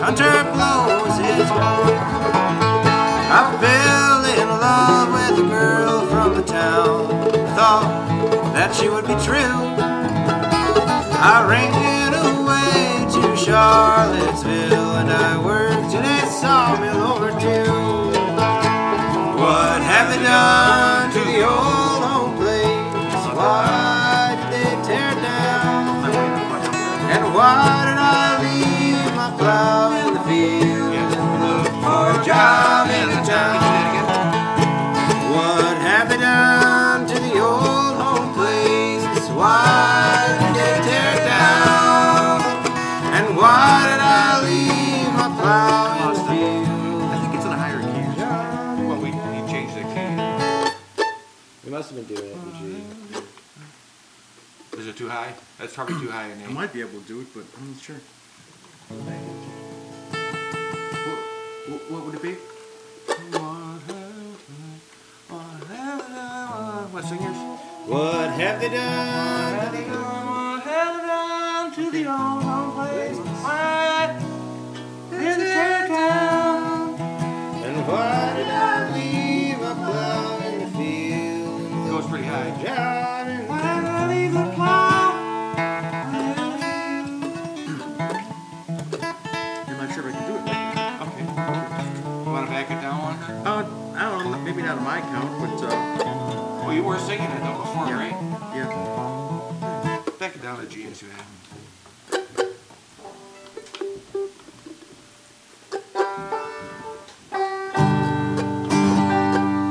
hunter blows his horn. I fell in love with a girl from the town. I thought that she would be true. I ran away to Charlottesville and I worked in a sawmill or two. What have they done to the old home place? Why did they tear it down? And why did I leave my plow in the field and look for a job in the town? What have they done to the old home place? Why did they tear it down? And why did I leave my plow in the field? I think it's in a higher key. Well, we changed the key. We must have been doing it in G. Is it too high? That's probably too high in I A. might be able to do it, but I'm not sure. What would it be? What singers? What have they done to the What have they done to the old home place? Why did they tear it down? And why did I leave my plow in the field? It goes pretty high. Job in the Why did I leave the plow? I'm not sure if I can do it like that. Okay. You want to back it down one? I don't know, maybe not on my count, but Well, you were singing it though before, yeah. right? Yeah. Back it down to G and see what happens.